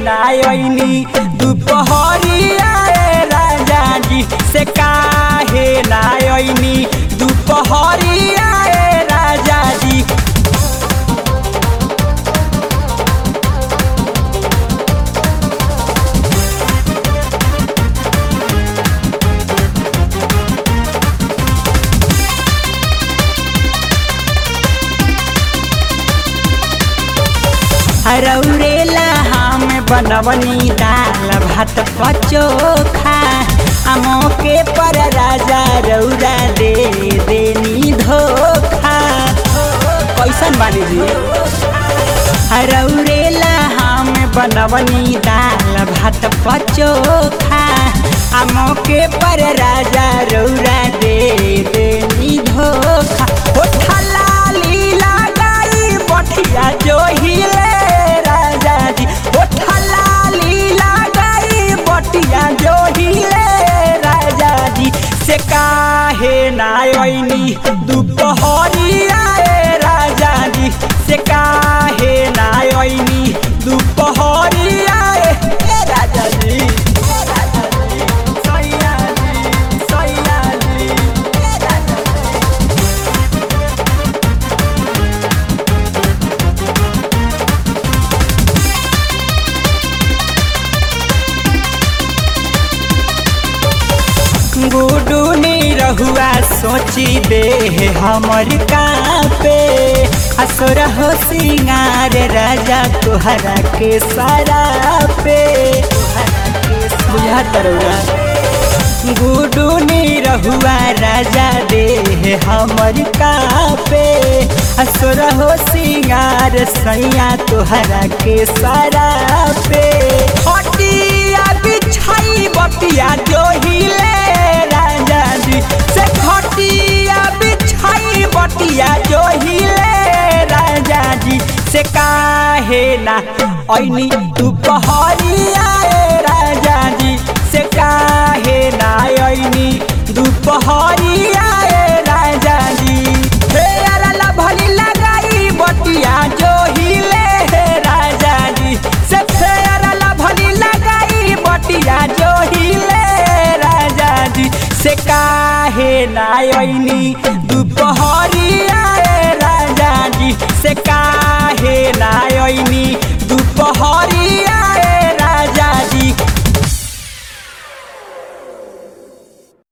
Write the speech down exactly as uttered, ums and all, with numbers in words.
नायनी दुपहरिया राजा जी से काहे नायनी दुपहरिया राजा जी। रौरेला हम बनवनी दाल भात पचोखा मौके पर राजा रौरा दे देनी धोखा। कैसन बानी जी रौरेला हम बनवनी दाल भात पचोखा मौके पर राजा रौरा दे देनी धोखा। होठा लाली लगाई बठिया जो हिले राजा जी होठा लाली लगाई बटिया जो हिले राजा जी से काहे नायनी दुपहरिया राजा जी से काहे नायनी दुपहरिया राजा जी। सैया जी सैया जी गुडू नी रहुआ सोची दे हमर कापे असुर हो सिंगार राजा तुहरा के सारा पे बुझा तरुआ। गुडू नी रहुआ राजा दे हमर कापे असुर हो सिंगार सैया तुहरा के सारा पे। हटिया बिछाई बटिया जो हिले राजा जी से खटिया बिछाई बटिया जो हिले राजा जी से काहे ना ऐनी दुपहरिया राजा जी से काहे ना ऐनी दुपहरिया राजा जी। फेरा भली लगाई बटिया जो हिले राजा जी से फेरा भली लगाई बटिया जो हिले राजा जी से काहे नायनी